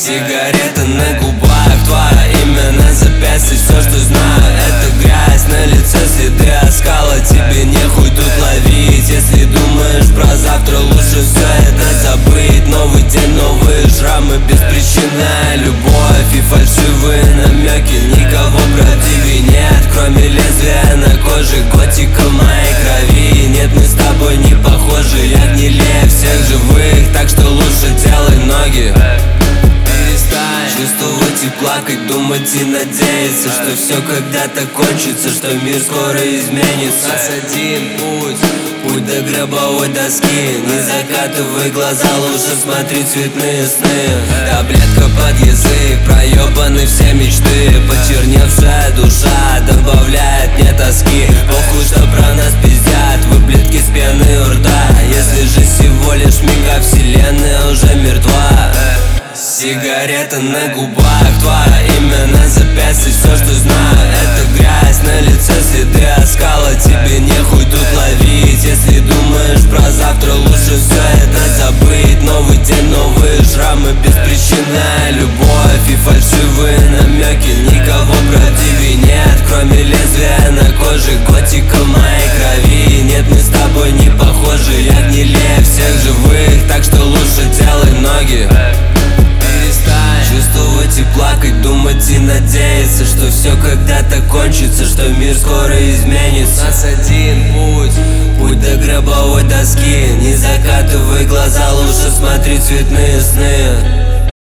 Сигарета на губах, твое имя на запястье. Все, что знаю, это грязь на лице, следы оскала. Тебе нехуй тут ловить. Если думаешь про завтра, лучше все это забыть. Новый день, новые шрамы, беспричинная любовь и фальшивые намеки. Никого правдивее нет, кроме лезвия на коже. Готика в моей крови. Нет, мы с тобой не похожи. Я гнилее всех живых, так что лучше делай ноги. Чувствовать и плакать, думать и надеяться, что все когда-то кончится, что мир скоро изменится. Нас один путь до гробовой доски. Не закатывай глаза, лучше смотри цветные сны. Таблетка под язык, проебаны все мечты. Почерневшая душа добавляет мне тоски. Похуй, что про нас пиздят, выплетки с пены у рта. Если же всего лишь миг, а вселенная уже мертва. Сигарета на губах, твое имя на запястье. Все, что знаю, это грязь на лице, следы оскала. Тебе нехуй тут ловить. Если думаешь про завтра, лучше все это забыть. Новый день, новые шрамы, беспричинная любовь и фальшивые намеки. Никого правдивее нет, кроме лезвия на коже. Готика в моей крови. Нет, мы с тобой не похожи. Я гнилее всех живых, так что лучше делай ноги. Чувствовать и плакать, думать и надеяться, что все когда-то кончится, что мир скоро изменится. Нас один путь до гробовой доски. Не закатывай глаза, лучше смотри цветные сны.